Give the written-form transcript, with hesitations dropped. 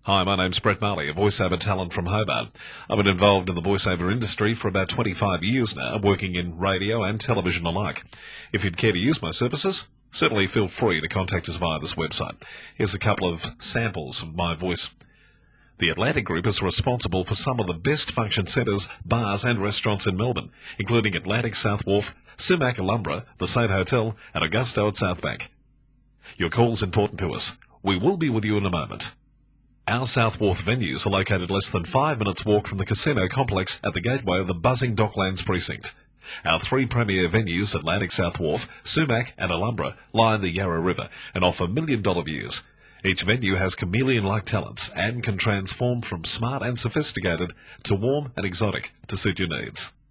Hi, my name's Brett Marley, a voiceover talent from Hobart. I've been involved in the voiceover industry for about 25 years now, working in radio and television alike. If you'd care to use my services, certainly feel free to contact us via this website. Here's a couple of samples of my voice. The Atlantic Group is responsible for some of the best function centres, bars and restaurants in Melbourne, including Atlantic South Wharf, Sumac Alhambra, the Saint Hotel and Augusto at South Bank. Your call's important to us. We will be with you in a moment. Our South Wharf venues are located less than 5 minutes walk from the casino complex at the gateway of the buzzing Docklands precinct. Our three premier venues, Atlantic South Wharf, Sumac and Alhambra, lie in the Yarra River and offer million-dollar views. Each venue has chameleon-like talents and can transform from smart and sophisticated to warm and exotic to suit your needs.